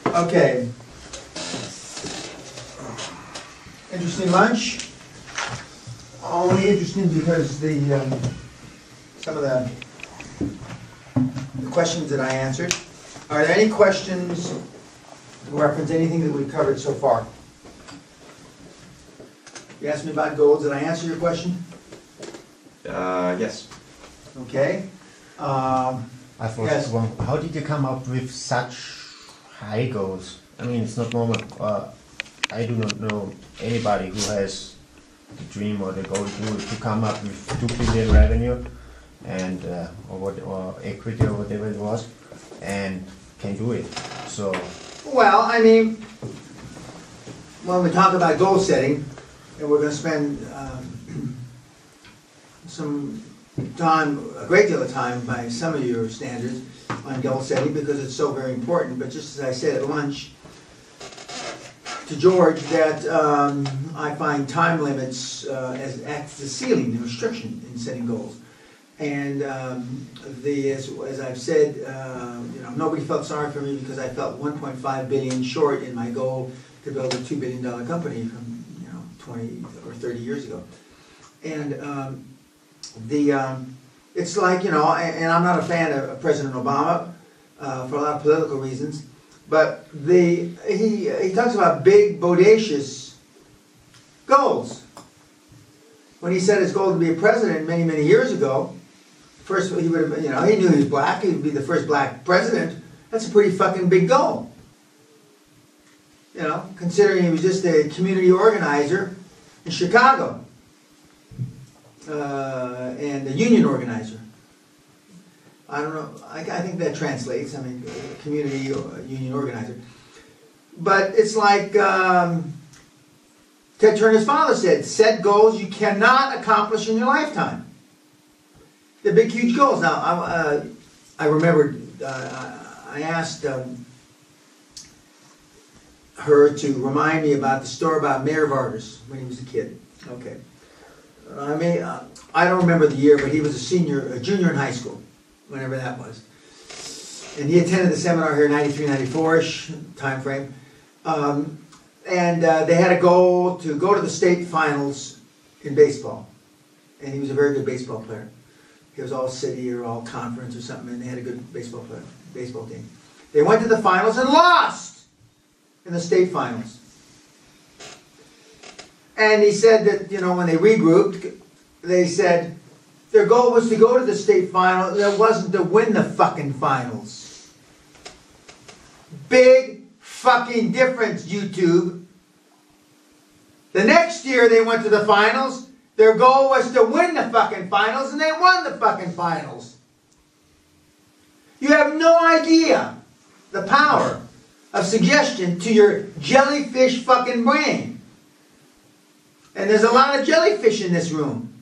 Okay. Interesting lunch. Only interesting because some of the questions that I answered. Are there any questions in reference to anything that we've covered so far? You asked me about goals. Did I answer your question? Yes. Okay. I thought, Yes. well, how did you come up with such high goals? I mean, it's not normal. I do not know anybody who has the dream or the goal to come up with 2 billion revenue and or equity or whatever it was, and can do it. So. Well, I mean, when we talk about goal setting, and we're going to spend some time, a great deal of time by some of your standards, on goal setting because it's so very important. But just as I said at lunch to George, that I find time limits as the ceiling, the restriction in setting goals. And as I've said, nobody felt sorry for me because I felt 1.5 billion short in my goal to build a $2 billion company from 20 or 30 years ago. And it's like, and I'm not a fan of President Obama for a lot of political reasons, but he talks about big, bodacious goals. When he set his goal to be a president many, many years ago, first he would have, he knew he was black, he would be the first black president. That's a pretty fucking big goal. Considering he was just a community organizer in Chicago and a union organizer. I don't know, I think that translates, community union organizer. But it's like Ted Turner's father said, set goals you cannot accomplish in your lifetime. They're big, huge goals. Now, I remembered, I asked her to remind me about the story about Mayor Vargas when he was a kid. Okay. I don't remember the year, but he was a junior in high school, whenever that was. And he attended the seminar here, 93, 94-ish time frame. And they had a goal to go to the state finals in baseball. And he was a very good baseball player. He was all city or all conference or something, and they had a good baseball team. They went to the finals and lost in the state finals. And he said that, when they regrouped, they said their goal was to go to the state final. It wasn't to win the fucking finals. Big fucking difference, YouTube. The next year they went to the finals. Their goal was to win the fucking finals, and they won the fucking finals. You have no idea the power of suggestion to your jellyfish fucking brain. And there's a lot of jellyfish in this room.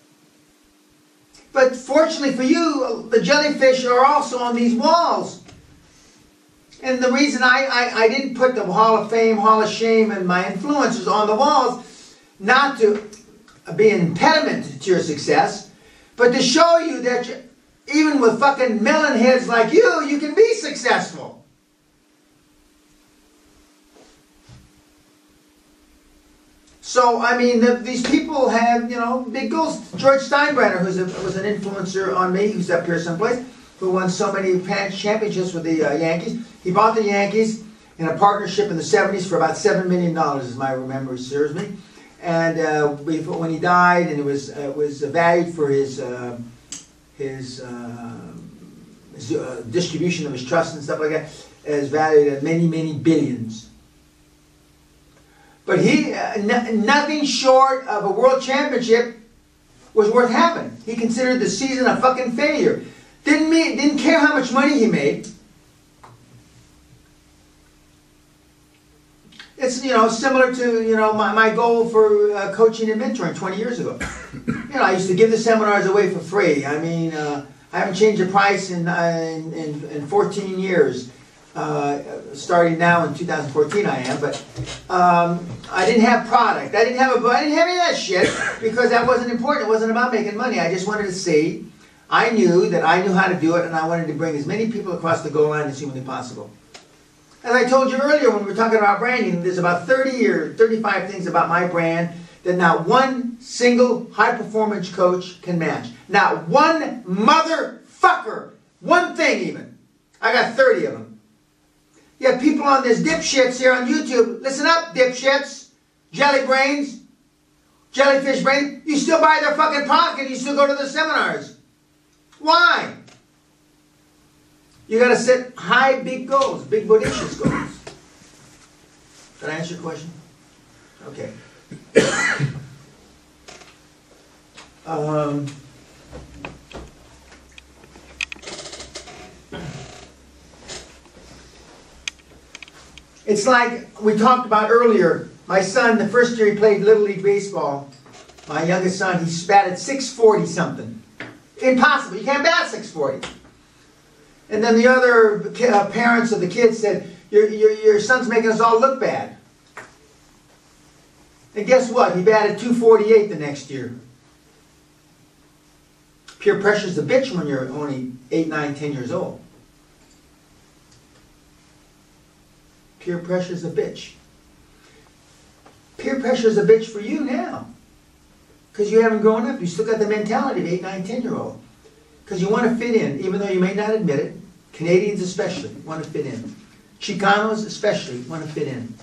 But fortunately for you, the jellyfish are also on these walls. And the reason I didn't put the Hall of Fame, Hall of Shame, and my influences on the walls, not to be an impediment to your success, but to show you that even with fucking melon heads like you can be successful. So, these people have, big goals. George Steinbrenner, who was an influencer on me, who's up here someplace, who won so many championships with the Yankees. He bought the Yankees in a partnership in the 70s for about $7 million, as my memory serves me. And when he died, and it was valued for his distribution of his trust and stuff like that, is valued at many, many billions. But nothing short of a world championship was worth having. He considered the season a fucking failure. Didn't care how much money he made. It's similar to my goal for coaching and mentoring 20 years ago. I used to give the seminars away for free. I haven't changed the price in 14 years. Starting now in 2014 I am, but I didn't have product. I didn't have any of that shit because that wasn't important. It wasn't about making money. I just wanted to see. I knew that I knew how to do it, and I wanted to bring as many people across the goal line as humanly possible. As I told you earlier when we were talking about branding, there's about 30 or 35 things about my brand that not one single high-performance coach can match. Not one motherfucker. One thing even. I got 30 of them. You have people on this dipshits here on YouTube. Listen up, dipshits. Jelly brains. Jellyfish brain. You still buy their fucking product and you still go to the seminars. Why? You gotta set high, big goals. Big, bodacious goals. Did I answer your question? Okay. It's like we talked about earlier. My son, the first year he played Little League Baseball, my youngest son, he batted 640 something. Impossible. You can't bat 640. And then the other parents of the kids said, your son's making us all look bad. And guess what? He batted 248 the next year. Peer pressure's a bitch when you're only 8, 9, 10 years old. Peer pressure's a bitch. Peer pressure's a bitch for you now. Because you haven't grown up. You still got the mentality of 8, 9, 10-year-old. Because you want to fit in, even though you may not admit it. Canadians especially want to fit in. Chicanos especially want to fit in.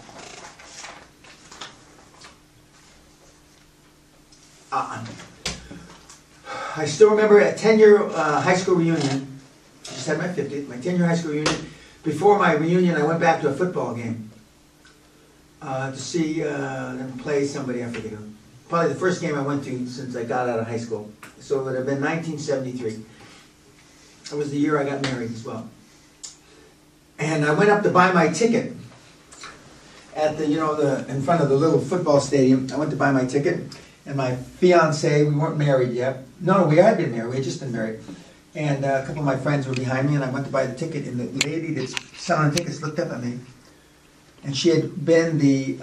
I still remember a 10-year high school reunion. I just had my 50th, my 10-year high school reunion. Before my reunion, I went back to a football game to see them play somebody, I forget who. Probably the first game I went to since I got out of high school. So it would have been 1973. That was the year I got married as well. And I went up to buy my ticket at the, in front of the little football stadium. I went to buy my ticket, and my fiance, we weren't married yet. No, we had been married. We had just been married. And a couple of my friends were behind me, and I went to buy the ticket, and the lady that's selling tickets looked up at me. And she had been the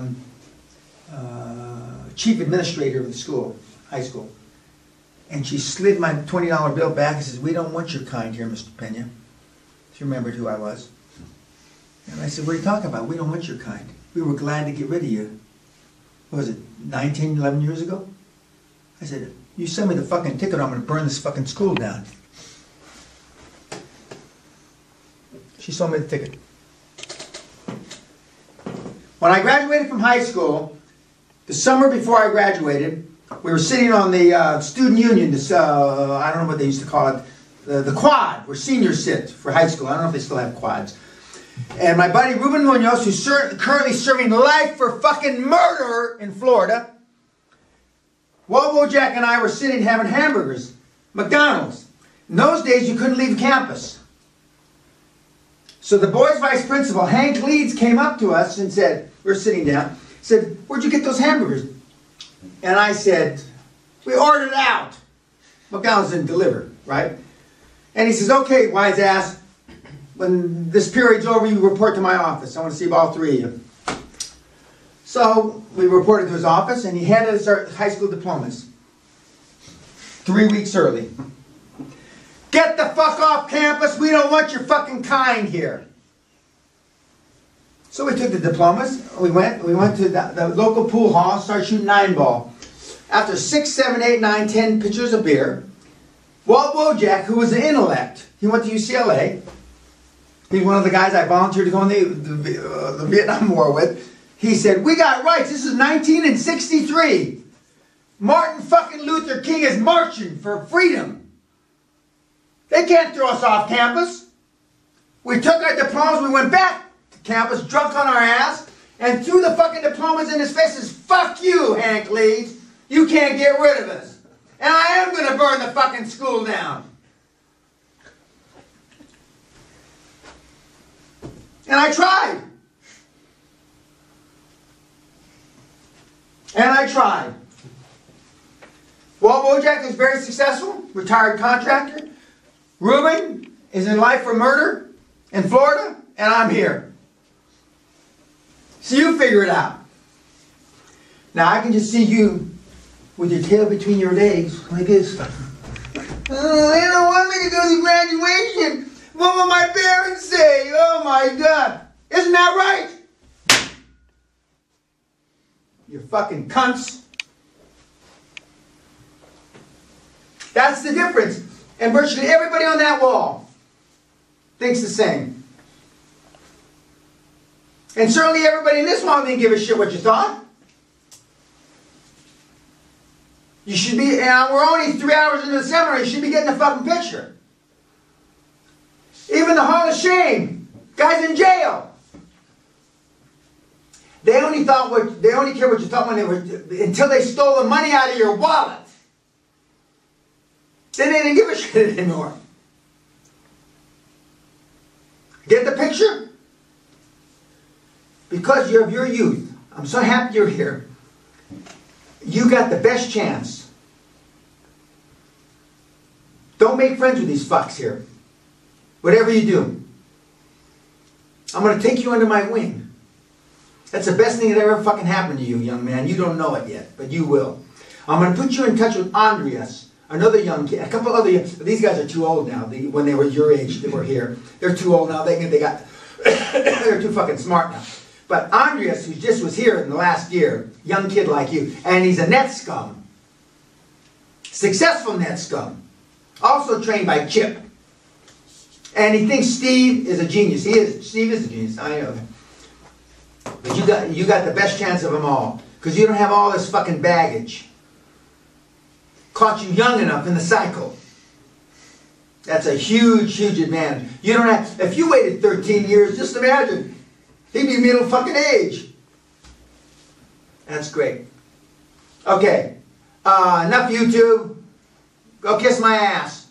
chief administrator of the school, high school. And she slid my $20 bill back and says, "We don't want your kind here, Mr. Pena." She remembered who I was. And I said, "What are you talking about? We don't want your kind. We were glad to get rid of you." What was it, 19, 11 years ago? I said, "You send me the fucking ticket, I'm going to burn this fucking school down." She sold me the ticket. When I graduated from high school, the summer before I graduated, we were sitting on the student union, this, I don't know what they used to call it, the quad, where seniors sit for high school. I don't know if they still have quads. And my buddy Ruben Munoz, who's currently serving life for fucking murder in Florida, Walt Wojak and I were sitting having hamburgers, McDonald's. In those days, you couldn't leave campus. So the boys' vice principal, Hank Leeds, came up to us and said, we were sitting down, said, "Where'd you get those hamburgers?" And I said, "We ordered it out." McDonald's didn't deliver, right? And he says, "Okay, wise ass, when this period's over, you report to my office. I want to see all three of you." So we reported to his office, and he handed us our high school diplomas 3 weeks early. "Get the fuck off campus. We don't want your fucking kind here." So we took the diplomas. We went to the local pool hall, started shooting 9-ball. After 6, 7, 8, 9, 10 pitchers of beer, Walt Wojak, who was an intellect, he went to UCLA. He's one of the guys I volunteered to go in the Vietnam War with. He said, "We got rights. This is 1963. Martin fucking Luther King is marching for freedom. They can't throw us off campus." We took our diplomas, we went back to campus, drunk on our ass, and threw the fucking diplomas in his faces. "Fuck you, Hank Leeds. You can't get rid of us. And I am going to burn the fucking school down." And I tried. And I tried. Walt Wojak is very successful, retired contractor. Ruben is in life for murder in Florida, and I'm here. So you figure it out. Now I can just see you with your tail between your legs, like this. "Oh, they don't want me to go to graduation. What will my parents say? Oh my God. You fucking cunts. That's the difference. And virtually everybody on that wall thinks the same. And certainly everybody in this wall didn't give a shit what you thought. You should be, and we're only 3 hours into the seminar, you should be getting the fucking picture. Even the Hall of Shame, guys in jail. They only care what you thought when they were, until they stole the money out of your wallet. Then they didn't give a shit anymore. Get the picture? Because of your youth, I'm so happy you're here. You got the best chance. Don't make friends with these fucks here. Whatever you do. I'm going to take you under my wing. That's the best thing that ever fucking happened to you, young man. You don't know it yet, but you will. I'm going to put you in touch with Andreas, another young kid, a couple other young, these guys are too old now. When they were your age, they were here. They're too old now. They're too fucking smart now. But Andreas, who just was here in the last year, young kid like you, and he's a net scum. Successful net scum. Also trained by Chip. And he thinks Steve is a genius. He is. Steve is a genius. I know. But you got the best chance of them all. Because you don't have all this fucking baggage. Caught you young enough in the cycle. That's a huge, huge advantage. You don't have, if you waited 13 years, just imagine. He'd be middle fucking age. That's great. Okay. Enough YouTube. Go kiss my ass.